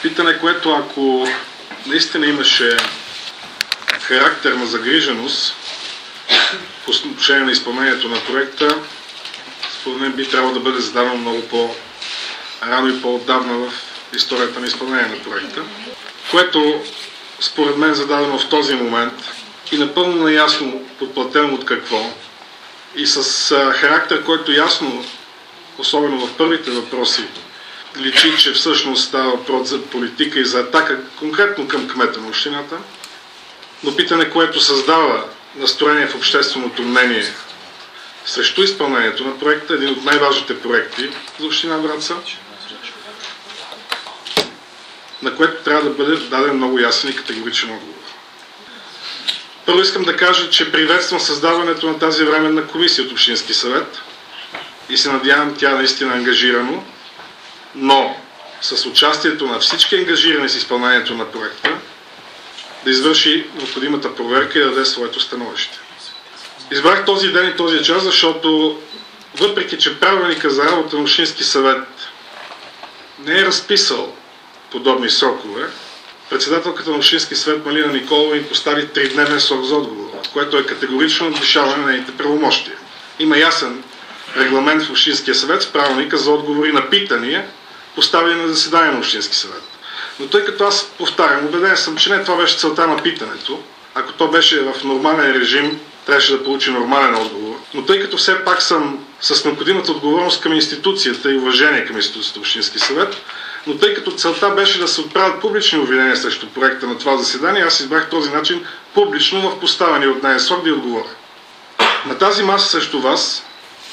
Питане, което ако наистина имаше характер на загриженост по отношение на изпълнението на проекта, според мен би трябвало да бъде зададено много по-рано и по-отдавна в историята на изпълнение на проекта, което според мен зададено в този момент и напълно наясно подплатено от какво и с характер, който ясно, особено в първите въпроси, личи, че всъщност става въпрос за политика и за атака конкретно към кмета на общината, но питане, което създава настроение в общественото мнение срещу изпълнението на проекта, един от най-важните проекти за община Враца, на което трябва да бъде даден много ясен и категоричен отговор. Първо искам да кажа, че приветствам създаването на тази временна комисия от Общински съвет и се надявам тя наистина ангажирано, но с участието на всички ангажирани с изпълнението на проекта, да извърши необходимата проверка и да даде своето становище. Избрах този ден и този час, защото въпреки, че правилника за работа на Общински съвет не е разписал подобни срокове, председателката на Общински съвет Малина Николова им постави 3-дневен срок за отговор, което е категорично надвишаване на нейните правомощия. Има ясен регламент в Общинския съвет с правилника за отговори на питания, поставени на заседание на Общински съвет. Но тъй като аз повтарям, убеден съм, че не това беше целта на питането, ако то беше в нормален режим, трябваше да получи нормален отговор. Но тъй като все пак съм с необходимата отговорност към институцията и уважение към институцията Общински съвет, но тъй като целта беше да се отправят публични обвинения срещу проекта на това заседание, аз избрах този начин публично в поставения от нея срок да й отговоря. На тази маса срещу вас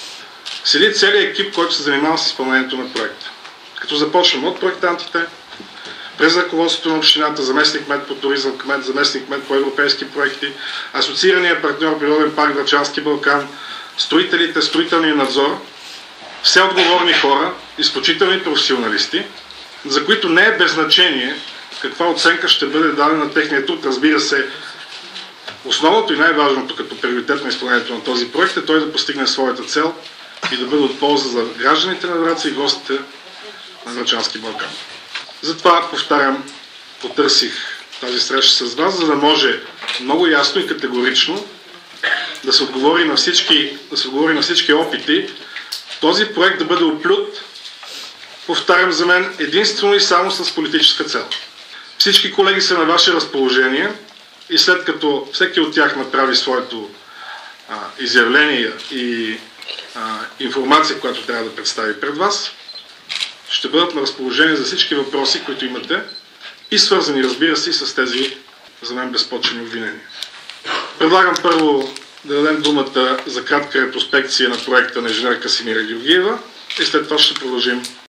седи целият екип, който се занимава с изпълнението на проекта. Като започнем от проектантите, през ръководството на общината, заместник-кмет по туризъм, кмет, заместник-кмет по европейски проекти, асоциирания партньор Природен парк Врачански Балкан, строителите, строителния надзор, все отговорни хора, изключителни професионалисти, за които не е без значение каква оценка ще бъде дадена на техния труд. Разбира се, основното и най-важното като приоритет на изпълнението на този проект е той да постигне своята цел и да бъде от полза за гражданите на Враца и гостите на Врачански Балкан. Затова, повтарям, потърсих тази среща с вас, за да може много ясно и категорично да се отговори на всички опити този проект да бъде оплют, повтарям за мен, единствено и само с политическа цел. Всички колеги са на ваше разположение и след като всеки от тях направи своето изявление и информация, която трябва да представи пред вас, ще бъдат на разположение за всички въпроси, които имате и свързани, разбира се, и с тези за мен безпочвени обвинения. Предлагам първо да дадем думата за кратка ретроспекция на проекта на инженер Красимира Георгиева и след това ще продължим